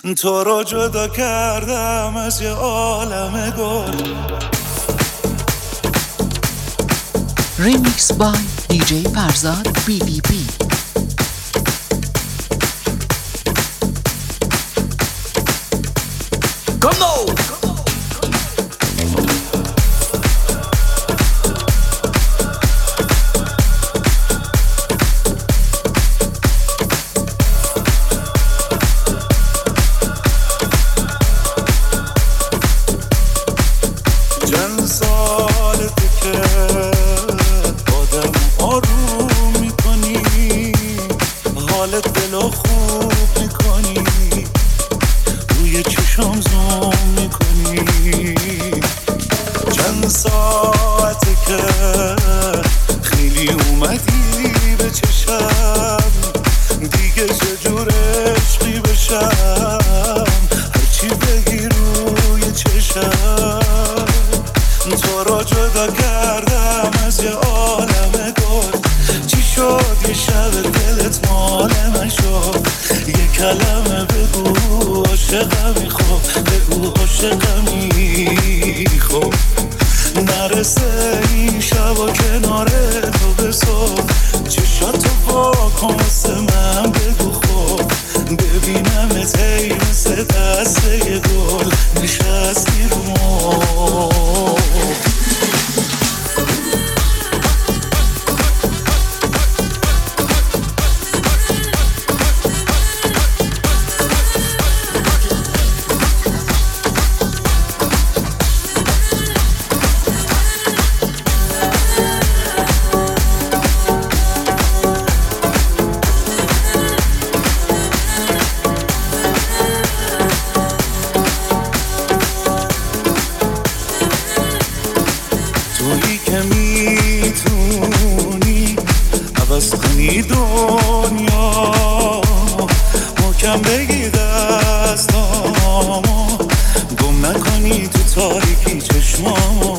تو رو جدا کردم از یه عالم گل. Remix by DJ Farzad BBB. Come on! چند سالته که آدم آروم میکنی، حالت دلو خوب میکنی، روی چشم زوم میکنی. چند ساعته که خیلی اومدی به چشم، دیگه چجور عشقی بشم، هرچی بگی روی چشم. تو رو جدا کردم از یه عالم گل. چی شد یه شب دلت مال من شد؟ یه کلمه بگو عاشقمی، خب بگو عاشقمی، خب نرسه این شب و کنار تو به صبح. چشاتو واکن واسه من بگو، خب ببینم تی مثل دسته گل نشستی رو مو. تویی که میتونی عوض کنی دنیا، محکم بگی دستامو، گم نکنی تو تاریکی چشمامو.